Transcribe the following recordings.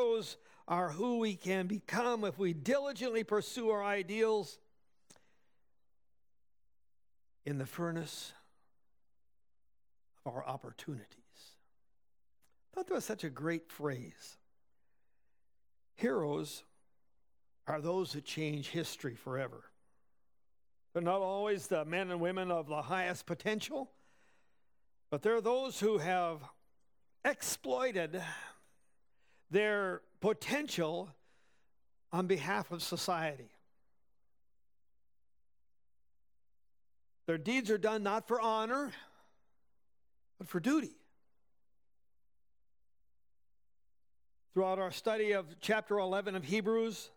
heroes are who we can become if we diligently pursue our ideals in the furnace of our opportunities. I thought that was such a great phrase. Heroes are those who change history forever. They're not always the men and women of the highest potential, but they're those who have exploited their potential on behalf of society. Their deeds are done not for honor, but for duty. Throughout our study of chapter 11 of Hebrews,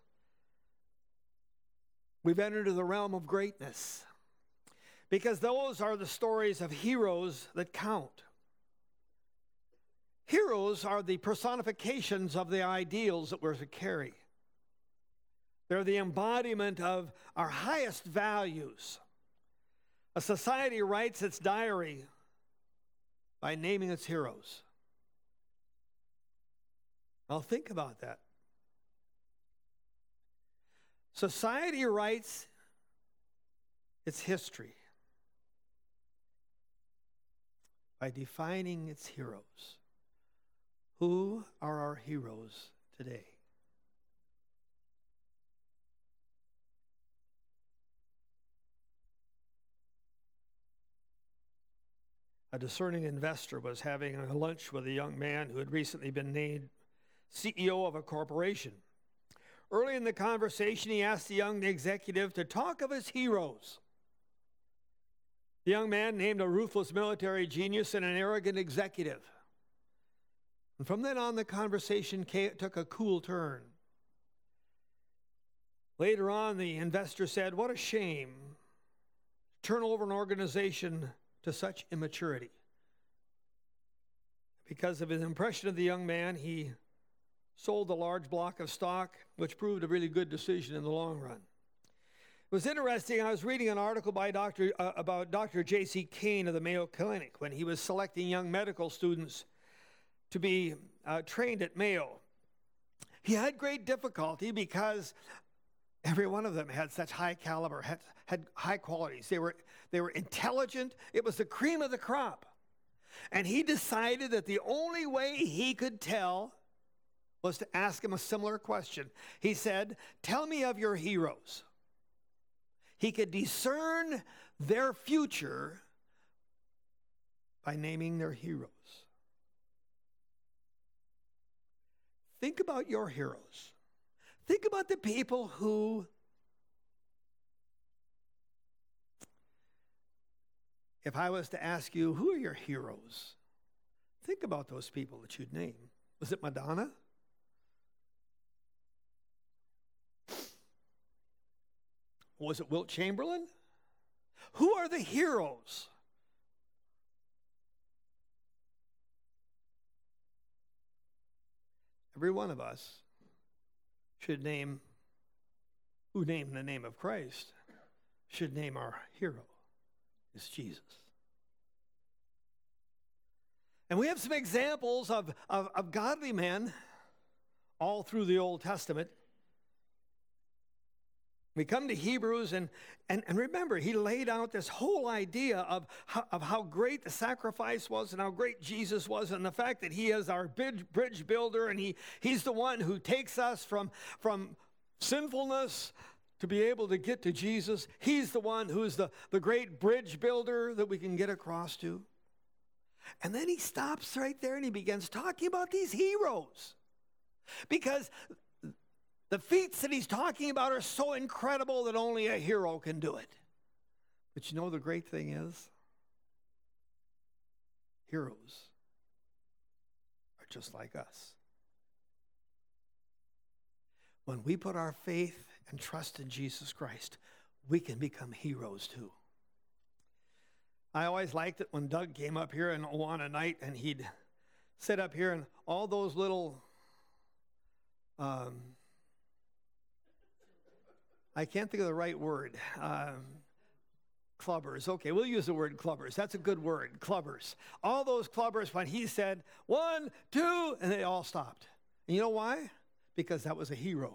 we've entered into the realm of greatness, because those are the stories of heroes that count. Heroes are the personifications of the ideals that we're to carry. They're the embodiment of our highest values. A society writes its diary by naming its heroes. Now think about that. Society writes its history by defining its heroes. Who are our heroes today? A discerning investor was having a lunch with a young man who had recently been named CEO of a corporation. Early in the conversation, he asked the young executive to talk of his heroes. The young man named a ruthless military genius and an arrogant executive. And from then on, the conversation took a cool turn. Later on, the investor said, "What a shame to turn over an organization to such immaturity." Because of his impression of the young man, he sold a large block of stock, which proved a really good decision in the long run. It was interesting. I was reading an article by about Dr. J.C. Kane of the Mayo Clinic when he was selecting young medical students to be trained at Mayo. He had great difficulty because every one of them had such high caliber, had high qualities. They were intelligent. It was the cream of the crop. And he decided that the only way he could tell was to ask him a similar question. He said, "Tell me of your heroes." He could discern their future by naming their heroes. Think about your heroes. Think about the people who, if I was to ask you, who are your heroes? Think about those people that you'd name. Was it Madonna? Was it Wilt Chamberlain? Who are the heroes? Every one of us should name, who named the name of Christ, should name our hero. It's Jesus. And we have some examples of godly men all through the Old Testament. We come to Hebrews, and remember, he laid out this whole idea of how great the sacrifice was and how great Jesus was, and the fact that he is our bridge builder, and he's the one who takes us from sinfulness to be able to get to Jesus. He's the one who's the great bridge builder that we can get across to. And then he stops right there and he begins talking about these heroes. Because the feats that he's talking about are so incredible that only a hero can do it. But you know the great thing is, heroes are just like us. When we put our faith and trust in Jesus Christ, we can become heroes too. I always liked it when Doug came up here on Awana night and he'd sit up here and all those little I can't think of the right word. Clubbers. Okay, we'll use the word clubbers. That's a good word, clubbers. All those clubbers, when he said 1, 2, and they all stopped. And you know why? because that was a hero.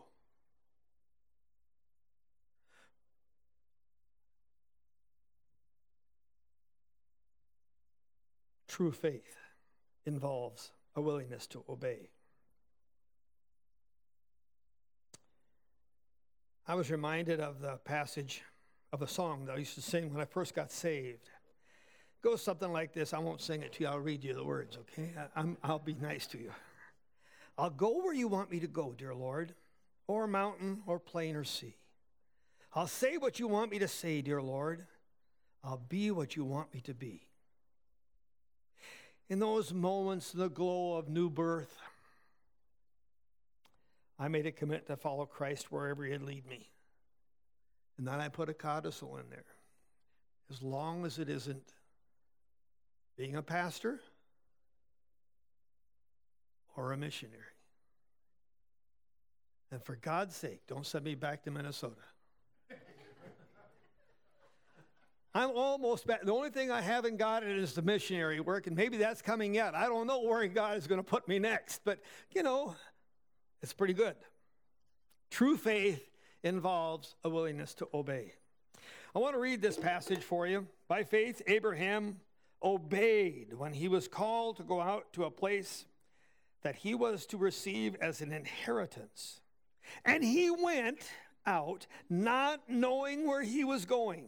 True faith involves a willingness to obey. I was reminded of the passage of a song that I used to sing when I first got saved. It goes something like this. I won't sing it to you. I'll read you the words, okay? I'll be nice to you. I'll go where you want me to go, dear Lord, or mountain or plain or sea. I'll say what you want me to say, dear Lord. I'll be what you want me to be. In those moments, the glow of new birth, I made a commitment to follow Christ wherever he'd lead me. And then I put a codicil in there. As long as it isn't being a pastor or a missionary. And for God's sake, don't send me back to Minnesota. I'm almost back. The only thing I haven't gotten is the missionary work, and maybe that's coming yet. I don't know where God is going to put me next, but, it's pretty good. True faith involves a willingness to obey. I want to read this passage for you. By faith, Abraham obeyed when he was called to go out to a place that he was to receive as an inheritance. And he went out not knowing where he was going.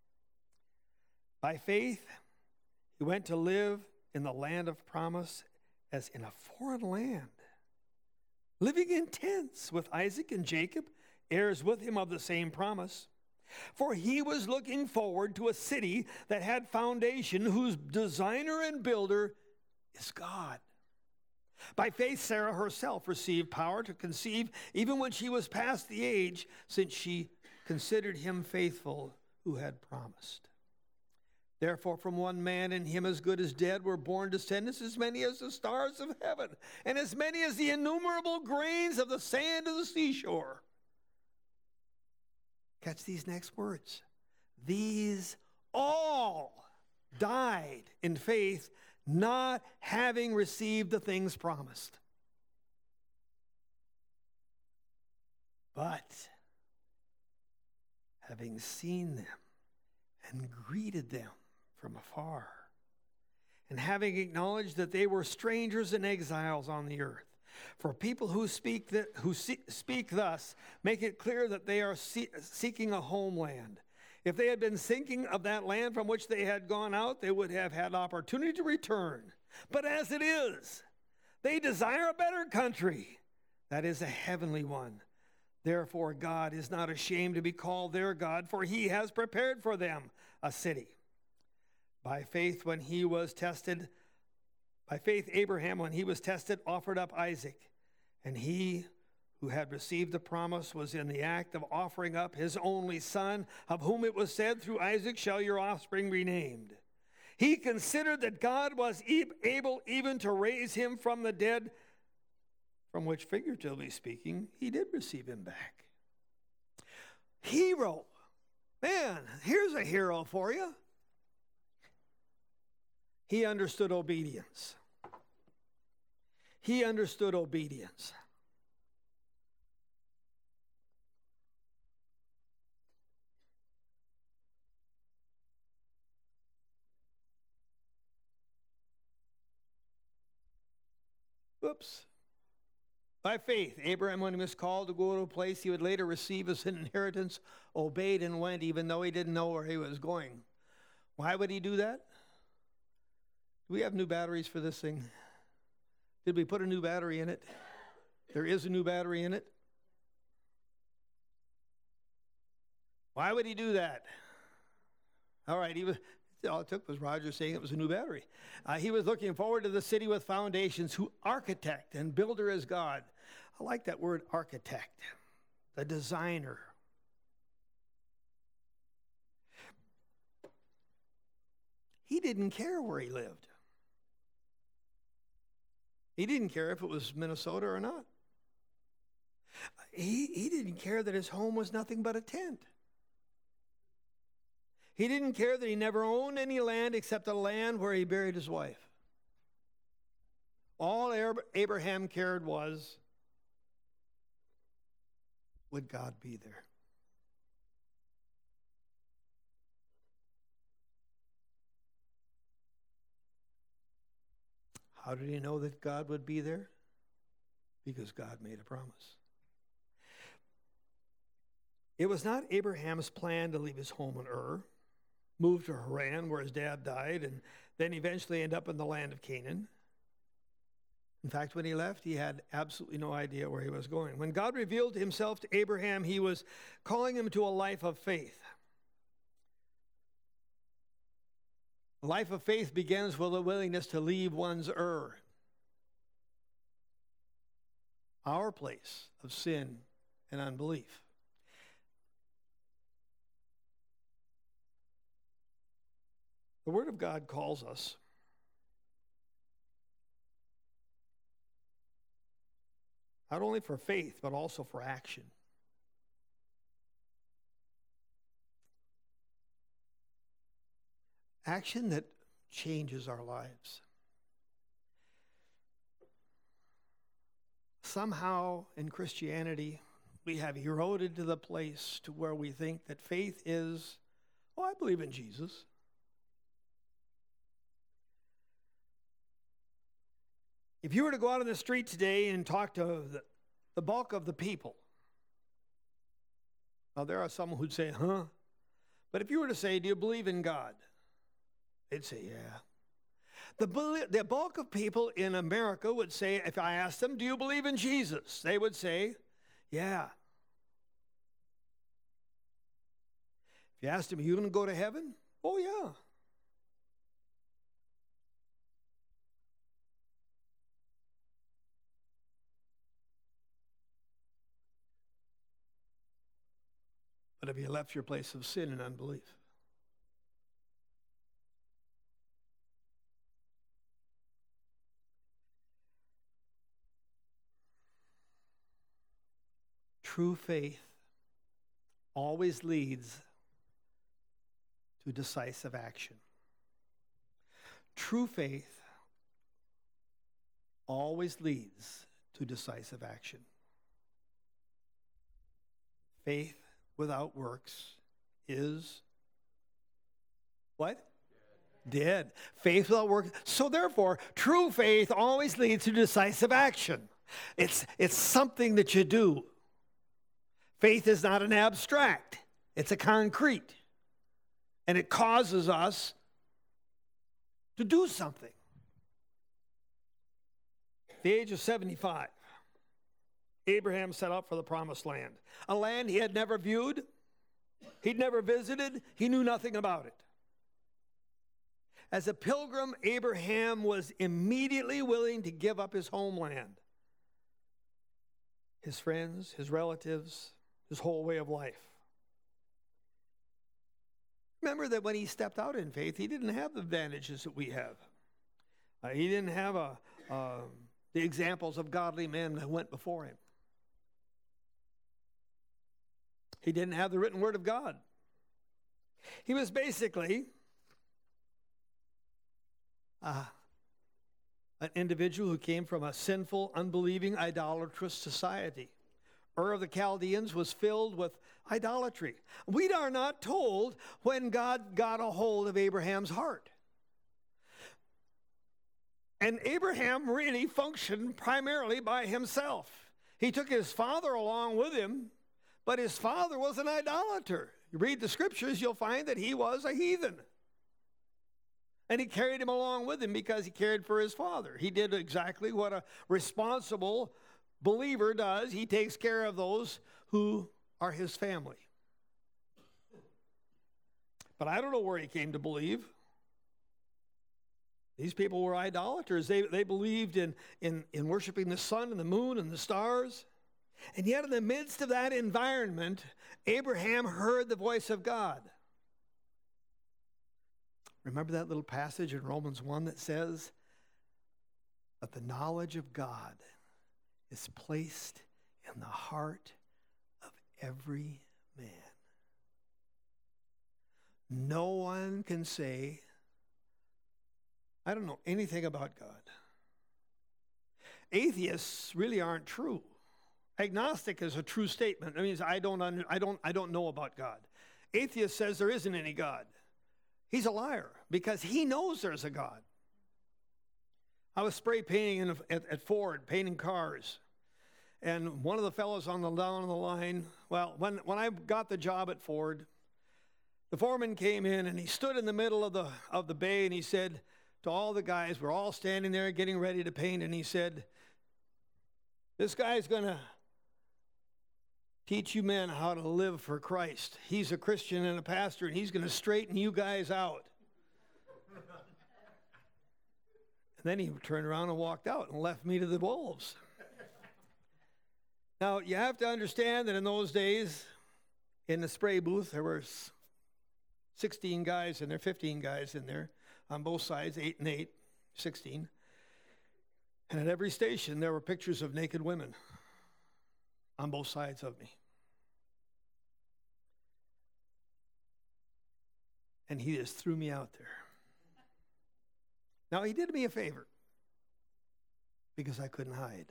By faith, he went to live in the land of promise as in a foreign land, living in tents with Isaac and Jacob, heirs with him of the same promise. For he was looking forward to a city that had foundation, whose designer and builder is God. By faith, Sarah herself received power to conceive even when she was past the age, since she considered him faithful who had promised. Therefore, from one man, and him as good as dead, were born descendants as many as the stars of heaven, and as many as the innumerable grains of the sand of the seashore. Catch these next words. These all died in faith, not having received the things promised, but having seen them and greeted them from afar, and having acknowledged that they were strangers and exiles on the earth. For people who speak thus make it clear that they are seeking a homeland. If they had been thinking of that land from which they had gone out, they would have had opportunity to return. But as it is, they desire a better country, that is a heavenly one. Therefore, God is not ashamed to be called their God, for he has prepared for them a city. By faith, Abraham, when he was tested, offered up Isaac. And he who had received the promise was in the act of offering up his only son, of whom it was said, through Isaac shall your offspring be named. He considered that God was able even to raise him from the dead, from which, figuratively speaking, he did receive him back. Hero. Man, here's a hero for you. He understood obedience. He understood obedience. Oops. By faith, Abraham, when he was called to go to a place he would later receive as an inheritance, obeyed and went, even though he didn't know where he was going. Why would he do that? Do we have new batteries for this thing? Did we put a new battery in it? There is a new battery in it. Why would he do that? All right, all it took was Roger saying it was a new battery. He was looking forward to the city with foundations, whose architect and builder is God. I like that word, architect, the designer. He didn't care where he lived. He didn't care if it was Minnesota or not. He didn't care that his home was nothing but a tent. He didn't care that he never owned any land except the land where he buried his wife. All Abraham cared was would God be there? How did he know that God would be there? Because God made a promise. It was not Abraham's plan to leave his home in Ur, move to Haran where his dad died, and then eventually end up in the land of Canaan. In fact, when he left, he had absolutely no idea where he was going. When God revealed himself to Abraham, he was calling him to a life of faith. A life of faith begins with a willingness to leave one's Ur, our place of sin and unbelief. The Word of God calls us not only for faith, but also for action. Action that changes our lives. Somehow in Christianity, we have eroded to the place to where we think that faith is, oh, I believe in Jesus. If you were to go out on the street today and talk to the bulk of the people, now there are some who'd say, huh? But if you were to say, do you believe in God? They'd say, yeah. The bulk of people in America would say, if I asked them, do you believe in Jesus? They would say, yeah. If you asked them, are you going to go to heaven? Oh, yeah. But have you left your place of sin and unbelief? True faith always leads to decisive action. True faith always leads to decisive action. Faith without works is what? Dead. Faith without works. So therefore, true faith always leads to decisive action. It's something that you do. Faith is not an abstract. It's a concrete. And it causes us to do something. At the age of 75, Abraham set out for the promised land, a land he had never viewed, he'd never visited, he knew nothing about it. As a pilgrim, Abraham was immediately willing to give up his homeland, his friends, his relatives, his whole way of life. Remember that when he stepped out in faith, he didn't have the advantages that we have. He didn't have the examples of godly men that went before him. He didn't have the written word of God. He was basically an individual who came from a sinful, unbelieving, idolatrous society. Ur of the Chaldeans was filled with idolatry. We are not told when God got a hold of Abraham's heart. And Abraham really functioned primarily by himself. He took his father along with him, but his father was an idolater. You read the scriptures, you'll find that he was a heathen. And he carried him along with him because he cared for his father. He did exactly what a responsible believer does. He takes care of those who are his family. But I don't know where he came to believe. These people were idolaters. They believed in worshiping the sun and the moon and the stars. And yet in the midst of that environment, Abraham heard the voice of God. Remember that little passage in Romans 1 that says that the knowledge of God is placed in the heart of every man. No one can say, I don't know anything about God. Atheists really aren't true. Agnostic is a true statement. It means I don't know about God. Atheist says there isn't any God. He's a liar because he knows there's a God. I was spray painting at Ford, painting cars. And one of the fellows down on the line, well, when I got the job at Ford, the foreman came in and he stood in the middle of the bay and he said to all the guys, we're all standing there getting ready to paint, and he said, this guy's going to teach you men how to live for Christ. He's a Christian and a pastor, and he's going to straighten you guys out. And then he turned around and walked out and left me to the wolves. Now, you have to understand that in those days, in the spray booth, there were 16 guys in there, 15 guys in there, on both sides, 8 and 8, 16. And at every station, there were pictures of naked women on both sides of me. And he just threw me out there. Now, he did me a favor because I couldn't hide.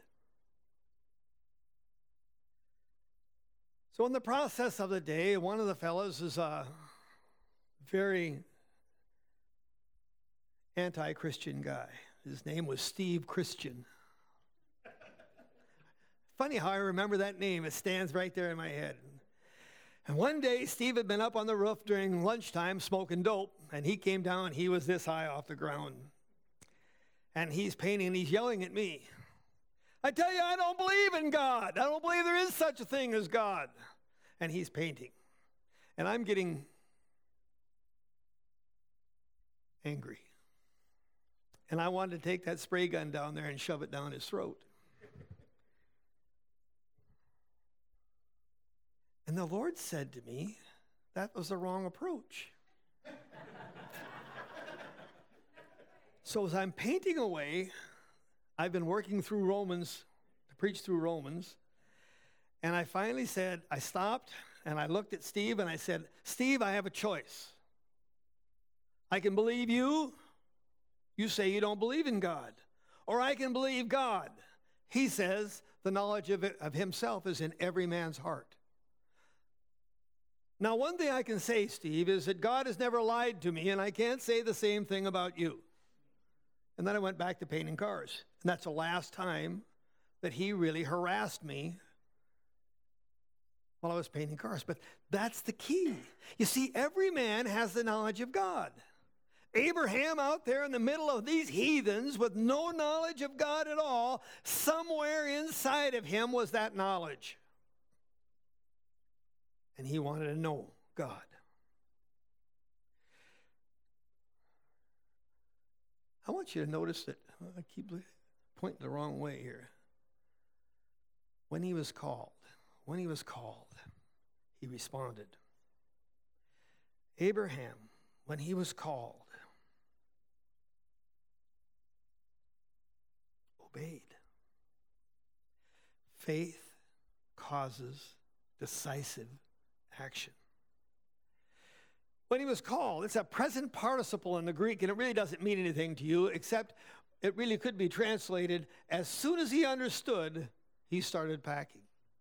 So in the process of the day, one of the fellows is a very anti-Christian guy. His name was Steve Christian. Funny how I remember that name. It stands right there in my head. And one day, Steve had been up on the roof during lunchtime smoking dope, and he came down, he was this high off the ground. And he's painting, and he's yelling at me. I tell you, I don't believe in God. I don't believe there is such a thing as God. And he's painting. And I'm getting angry. And I wanted to take that spray gun down there and shove it down his throat. And the Lord said to me, that was the wrong approach. So as I'm painting away, I've been working through Romans, to preach through Romans, and I finally said, I stopped, and I looked at Steve, and I said, Steve, I have a choice. I can believe you. You say you don't believe in God. Or I can believe God. He says the knowledge of himself is in every man's heart. Now, one thing I can say, Steve, is that God has never lied to me, and I can't say the same thing about you. And then I went back to painting cars. And that's the last time that he really harassed me while I was painting cars. But that's the key. You see, every man has the knowledge of God. Abraham out there in the middle of these heathens with no knowledge of God at all, somewhere inside of him was that knowledge. And he wanted to know God. I want you to notice that I keep pointing the wrong way here. When he was called, he responded. Abraham, when he was called, obeyed. Faith causes decisive action. When he was called, it's a present participle in the Greek, and it really doesn't mean anything to you, except it really could be translated, as soon as he understood, he started packing.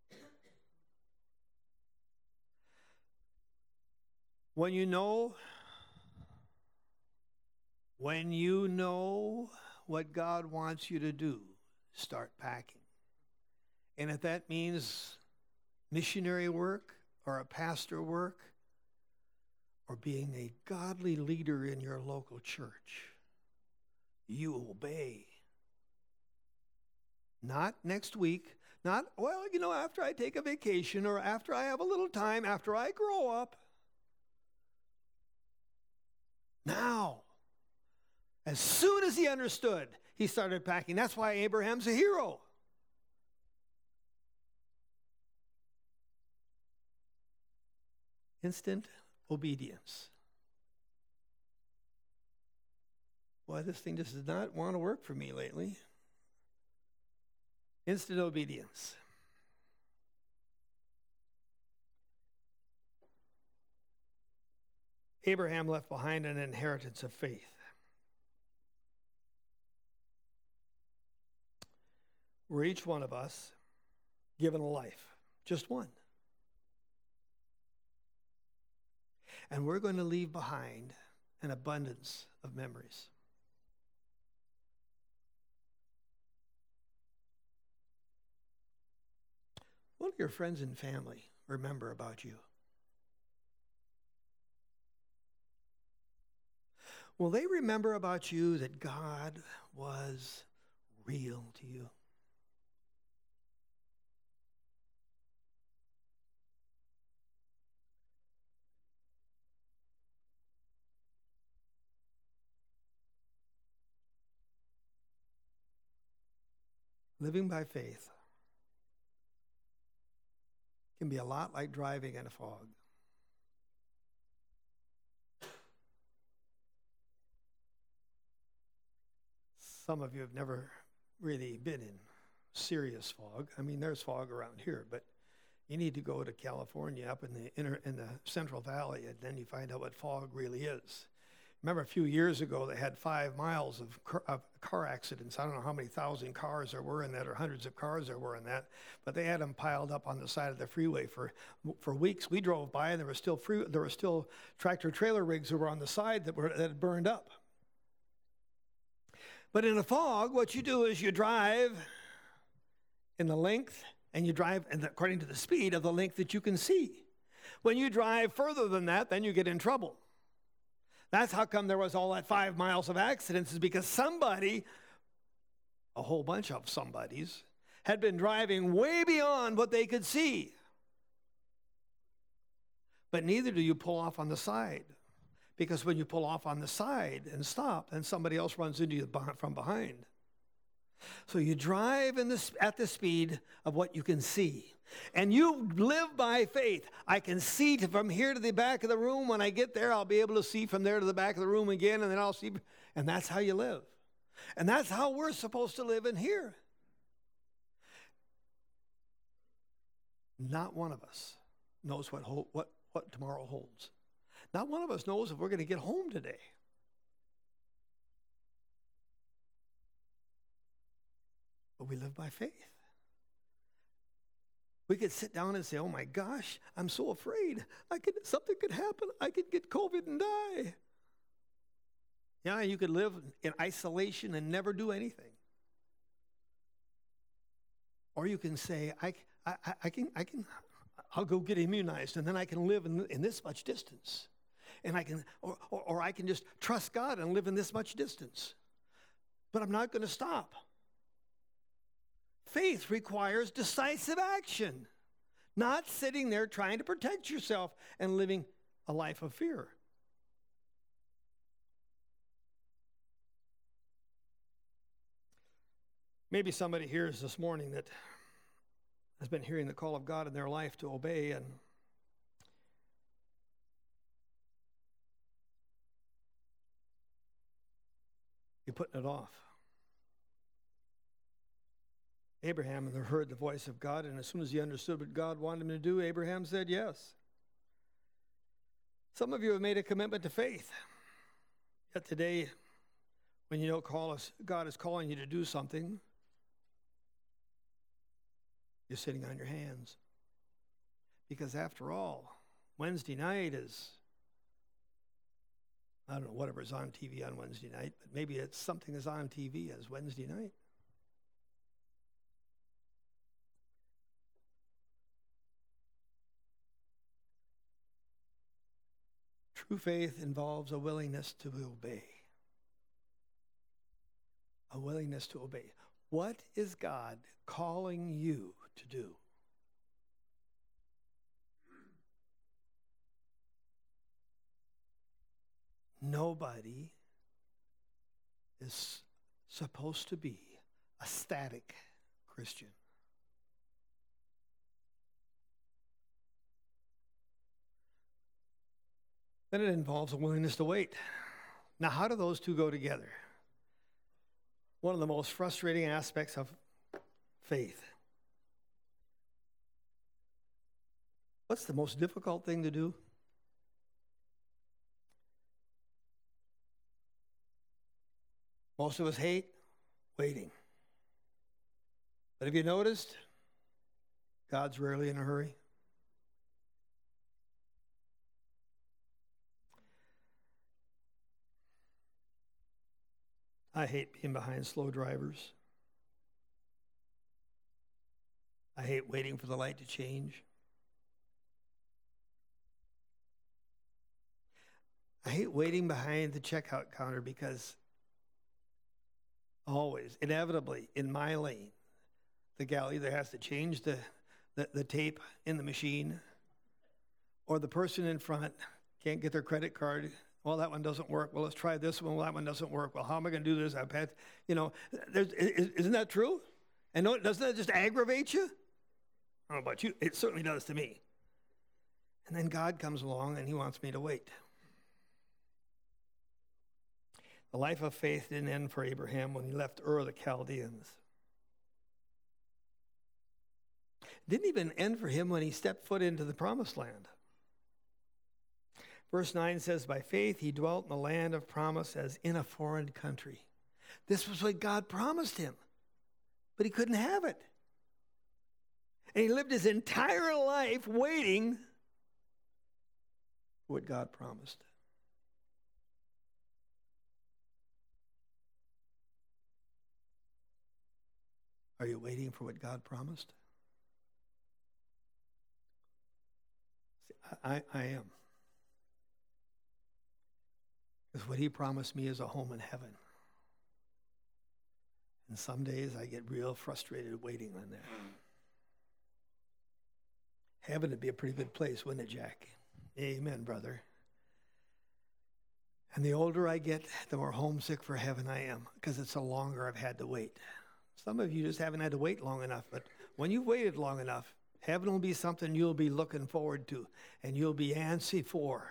When you know what God wants you to do, start packing. And if that means missionary work or a pastor work or being a godly leader in your local church, you obey. Not next week, not, after I take a vacation or after I have a little time, after I grow up. Now, as soon as he understood, he started packing. That's why Abraham's a hero. Instant obedience. Boy, this thing just does not want to work for me lately. Instant obedience. Abraham left behind an inheritance of faith. Where each one of us given a life, just one. And we're going to leave behind an abundance of memories. What do your friends and family remember about you? Will they remember about you that God was real to you? Living by faith can be a lot like driving in a fog. Some of you have never really been in serious fog. I mean, there's fog around here, but you need to go to California up in the Central Valley, and then you find out what fog really is. Remember a few years ago, they had 5 miles of car accidents. I don't know how many thousand cars there were in that, or hundreds of cars there were in that, but they had them piled up on the side of the freeway for weeks. We drove by, and there were still tractor trailer rigs that were on the side that had burned up. But in a fog, what you do is you drive in the length, and you drive according to the speed of the length that you can see. When you drive further than that, then you get in trouble. That's how come there was all that 5 miles of accidents, is because somebody, a whole bunch of somebodies, had been driving way beyond what they could see. But neither do you pull off on the side, because when you pull off on the side and stop, then somebody else runs into you from behind. So you drive at the speed of what you can see. And you live by faith. I can see from here to the back of the room. When I get there, I'll be able to see from there to the back of the room again, and then I'll see. And that's how you live. And that's how we're supposed to live in here. Not one of us knows what tomorrow holds. Not one of us knows if we're going to get home today. But we live by faith. We could sit down and say, oh my gosh, I'm so afraid. Something could happen. I could get COVID and die. Yeah, you could live in isolation and never do anything. Or you can say, I'll go get immunized, and then I can live in this much distance. And I can, or I can just trust God and live in this much distance. But I'm not going to stop. Faith requires decisive action, not sitting there trying to protect yourself and living a life of fear. Maybe somebody here is this morning that has been hearing the call of God in their life to obey, and you're putting it off. Abraham heard the voice of God, and as soon as he understood what God wanted him to do, Abraham said yes. Some of you have made a commitment to faith. Yet today, when you don't God is calling you to do something, you're sitting on your hands. Because after all, Wednesday night is, I don't know, whatever's on TV on Wednesday night, but maybe it's something is on TV as Wednesday night. True faith involves a willingness to obey. A willingness to obey. What is God calling you to do? Nobody is supposed to be a static Christian. Then it involves a willingness to wait. Now, how do those two go together? One of the most frustrating aspects of faith. What's the most difficult thing to do? Most of us hate waiting. But have you noticed? God's rarely in a hurry. I hate being behind slow drivers. I hate waiting for the light to change. I hate waiting behind the checkout counter because always, inevitably, in my lane, the gal either has to change the tape in the machine, or the person in front can't get their credit card. Well, that one doesn't work. Well, let's try this one. Well, that one doesn't work. Well, how am I going to do this? I've had, isn't that true? And doesn't that just aggravate you? I don't know about you. It certainly does to me. And then God comes along and he wants me to wait. The life of faith didn't end for Abraham when he left Ur of the Chaldeans. It didn't even end for him when he stepped foot into the promised land. Verse 9 says, by faith he dwelt in the land of promise as in a foreign country. This was what God promised him, but he couldn't have it. And he lived his entire life waiting for what God promised. Are you waiting for what God promised? See, I am. Because what he promised me is a home in heaven. And some days I get real frustrated waiting on that. Heaven would be a pretty good place, wouldn't it, Jack? Amen, brother. And the older I get, the more homesick for heaven I am, because it's the longer I've had to wait. Some of you just haven't had to wait long enough, but when you've waited long enough, heaven will be something you'll be looking forward to, and you'll be antsy for.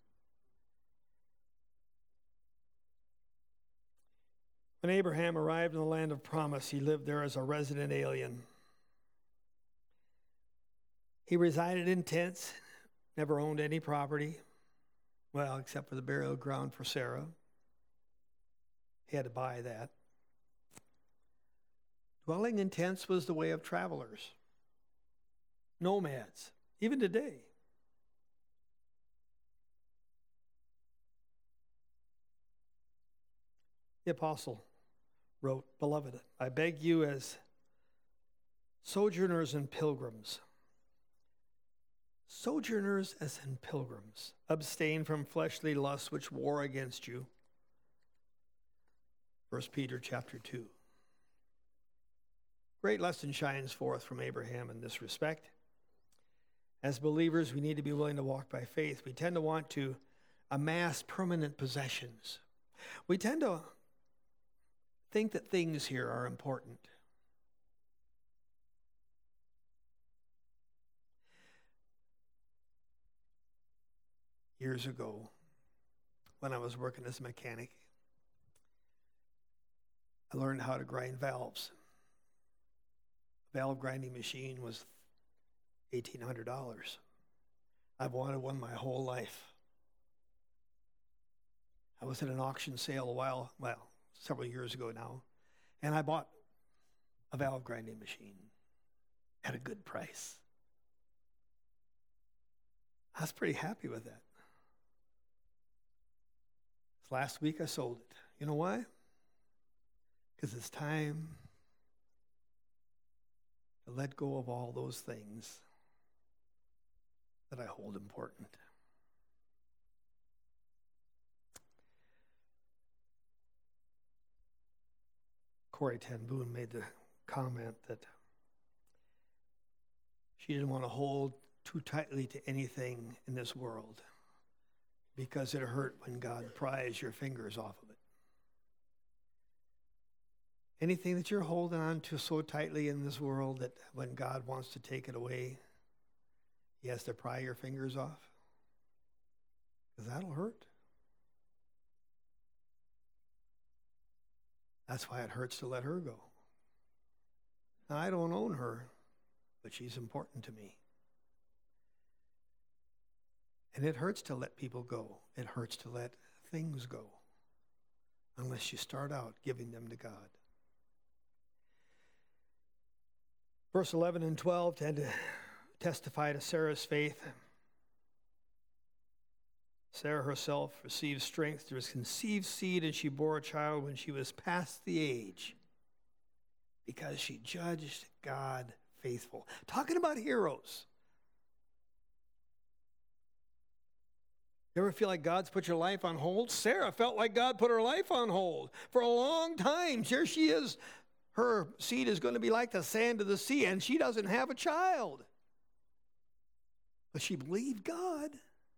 When Abraham arrived in the land of promise, he lived there as a resident alien. He resided in tents, never owned any property, well, except for the burial ground for Sarah. He had to buy that. Dwelling in tents was the way of travelers, nomads, even today. The apostle wrote, beloved, I beg you as sojourners and pilgrims, abstain from fleshly lusts which war against you. 1 Peter chapter 2. Great lesson shines forth from Abraham in this respect. As believers, we need to be willing to walk by faith. We tend to want to amass permanent possessions. We tend to think that things here are important. Years ago, when I was working as a mechanic, I learned how to grind valves. A valve grinding machine was $1,800. I've wanted one my whole life. I was at an auction sale several years ago now, and I bought a valve grinding machine at a good price. I was pretty happy with that. Last week I sold it. You know why? Because it's time to let go of all those things that I hold important. Corrie ten Boom made the comment that she didn't want to hold too tightly to anything in this world because it hurt when God pries your fingers off of it. Anything that you're holding on to so tightly in this world that when God wants to take it away, he has to pry your fingers off, because that'll hurt. That's why it hurts to let her go. Now, I don't own her, but she's important to me. And it hurts to let people go. It hurts to let things go, unless you start out giving them to God. Verse 11 and 12 tend to testify to Sarah's faith. Sarah herself received strength to conceive seed, and she bore a child when she was past the age, because she judged God faithful. Talking about heroes. You ever feel like God's put your life on hold? Sarah felt like God put her life on hold for a long time. Here she is. Her seed is going to be like the sand of the sea, and she doesn't have a child. But she believed God.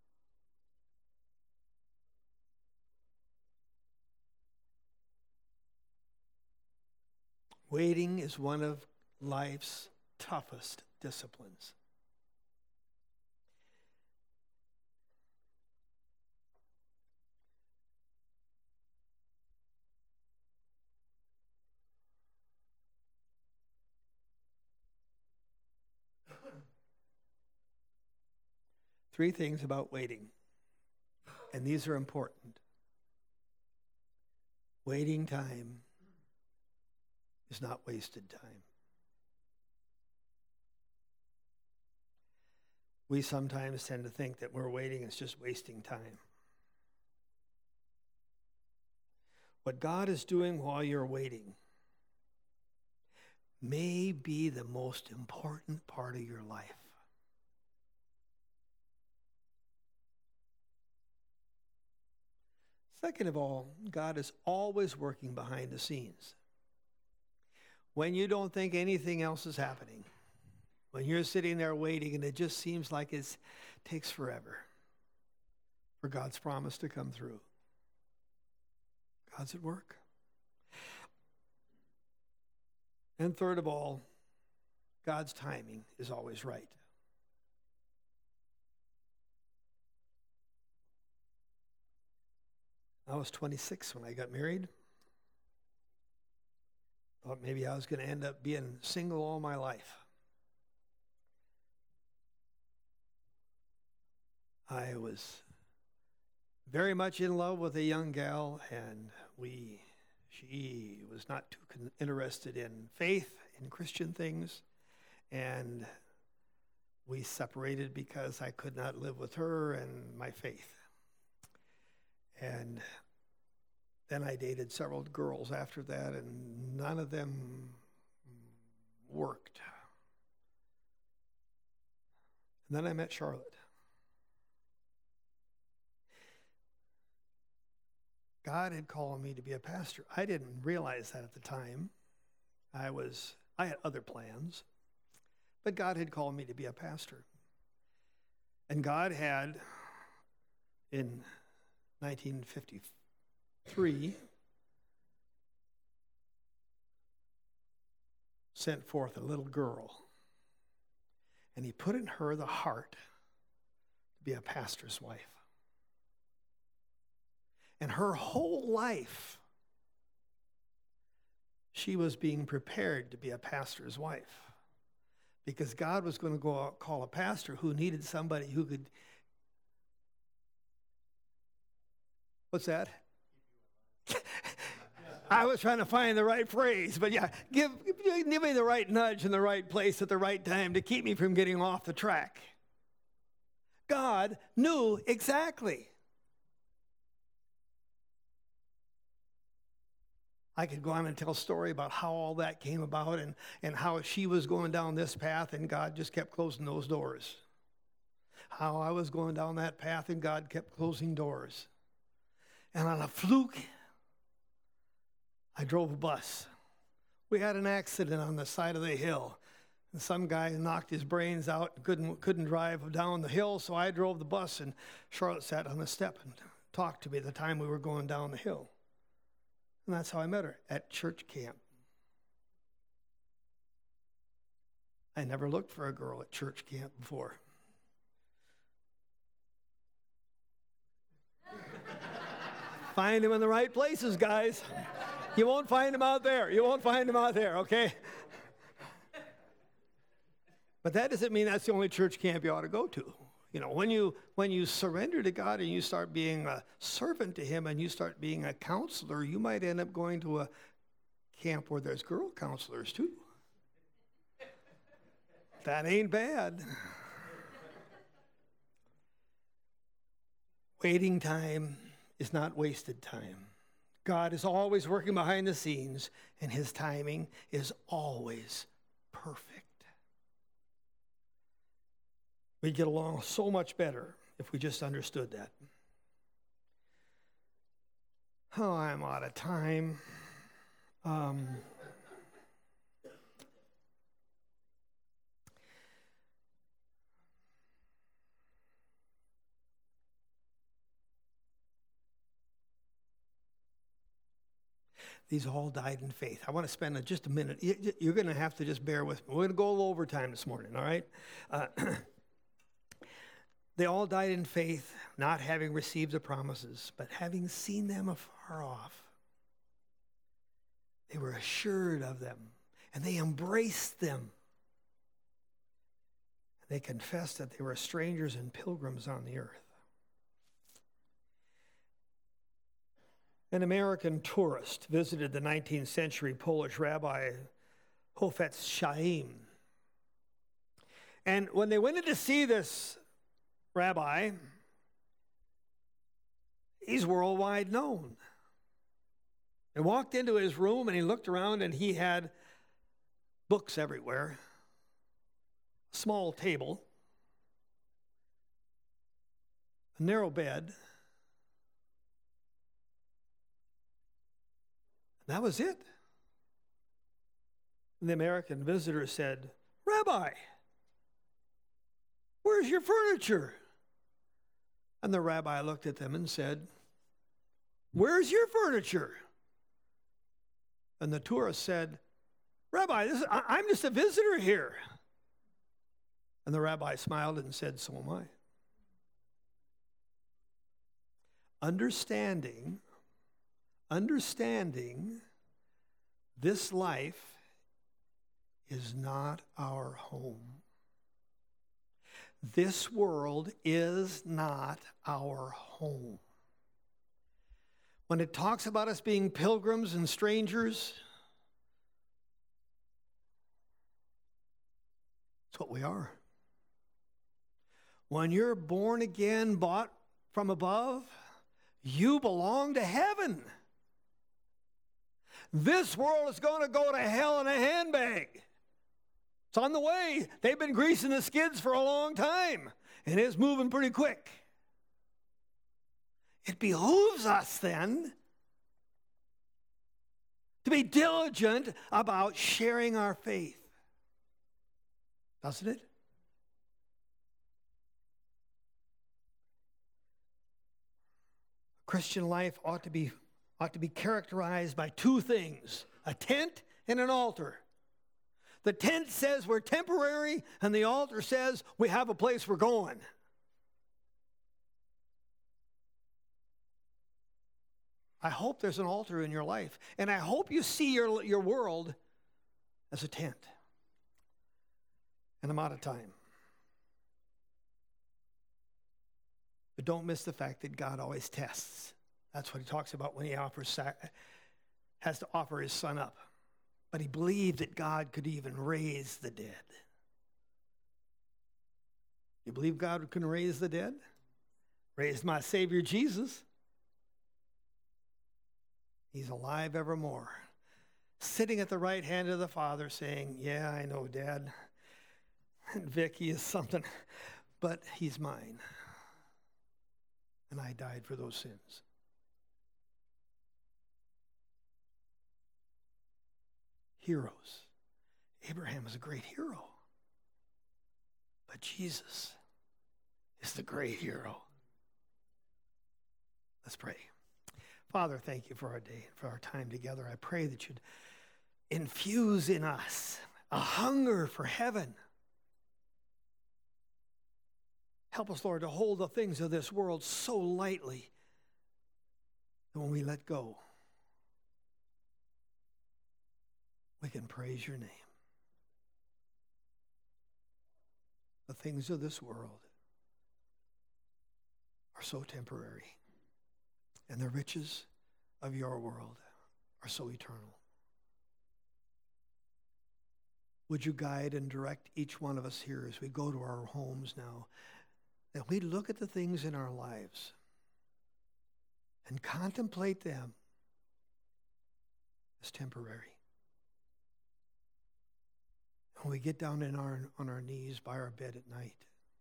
Waiting is one of life's toughest disciplines. Three things about waiting, and these are important. Waiting time is not wasted time. We sometimes tend to think that we're waiting is just wasting time. What God is doing while you're waiting may be the most important part of your life. Second of all, God is always working behind the scenes. When you don't think anything else is happening, when you're sitting there waiting and it just seems like it takes forever for God's promise to come through, God's at work. And third of all, God's timing is always right. I was 26 when I got married. Thought maybe I was going to end up being single all my life. I was very much in love with a young gal, and she was not too interested in faith, in Christian things, and we separated because I could not live with her and my faith. And then I dated several girls after that, and none of them worked. And then I met Charlotte. God had called me to be a pastor. I didn't realize that at the time. I had other plans, but God had called me to be a pastor. And God had, in 1953, sent forth a little girl, and he put in her the heart to be a pastor's wife. And her whole life, she was being prepared to be a pastor's wife, because God was going to go out, call a pastor who needed somebody who could. What's that? I was trying to find the right phrase, but yeah, give me the right nudge in the right place at the right time to keep me from getting off the track. God knew exactly. I could go on and tell a story about how all that came about and how she was going down this path and God just kept closing those doors. How I was going down that path and God kept closing doors. And on a fluke, I drove a bus. We had an accident on the side of the hill. And some guy knocked his brains out and couldn't drive down the hill, so I drove the bus, and Charlotte sat on the step and talked to me the time we were going down the hill. And that's how I met her, at church camp. I never looked for a girl at church camp before. Find them in the right places, guys. You won't find them out there. You won't find them out there, okay? But that doesn't mean that's the only church camp you ought to go to. You know, when you surrender to God and you start being a servant to him and you start being a counselor, you might end up going to a camp where there's girl counselors too. That ain't bad. Waiting time is not wasted time. God is always working behind the scenes, and his timing is always perfect. We'd get along so much better if we just understood that. Oh, I'm out of time. These all died in faith. I want to spend just a minute. You're going to have to just bear with me. We're going to go a little overtime this morning, all right? They all died in faith, not having received the promises, but having seen them afar off. They were assured of them, and they embraced them. They confessed that they were strangers and pilgrims on the earth. An American tourist visited the 19th century Polish rabbi Hofetz Chaim. And when they went in to see this rabbi, he's worldwide known. They walked into his room and he looked around and he had books everywhere, a small table, a narrow bed. That was it. And the American visitor said, "Rabbi, where's your furniture?" And the rabbi looked at them and said, "Where's your furniture?" And the tourist said, "Rabbi, I'm just a visitor here." And the rabbi smiled and said, "So am I." Understanding this life is not our home. This world is not our home. When it talks about us being pilgrims and strangers, it's what we are. When you're born again, bought from above, you belong to heaven. This world is going to go to hell in a handbag. It's on the way. They've been greasing the skids for a long time, and it's moving pretty quick. It behooves us then to be diligent about sharing our faith. Doesn't it? Christian life ought to be characterized by two things: a tent and an altar. The tent says we're temporary, and the altar says we have a place we're going. I hope there's an altar in your life, and I hope you see your world as a tent. And I'm out of time. But don't miss the fact that God always tests. That's what he talks about when he has to offer his son up. But he believed that God could even raise the dead. You believe God can raise the dead? Raised my Savior Jesus. He's alive evermore. Sitting at the right hand of the Father saying, "Yeah, I know, Dad. Vicky is something, but he's mine. And I died for those sins." Heroes. Abraham is a great hero. But Jesus is the great hero. Let's pray. Father, thank you for our day, for our time together. I pray that you'd infuse in us a hunger for heaven. Help us, Lord, to hold the things of this world so lightly that when we let go, we can praise your name. The things of this world are so temporary, and the riches of your world are so eternal. Would you guide and direct each one of us here as we go to our homes now, that we look at the things in our lives and contemplate them as temporary. When we get down on our knees by our bed at night,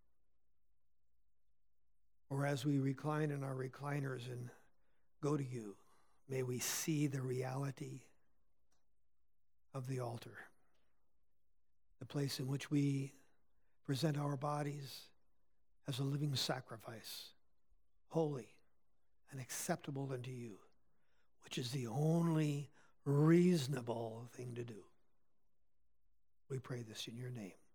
or as we recline in our recliners and go to you, may we see the reality of the altar, the place in which we present our bodies as a living sacrifice, holy and acceptable unto you, which is the only reasonable thing to do. We pray this in your name.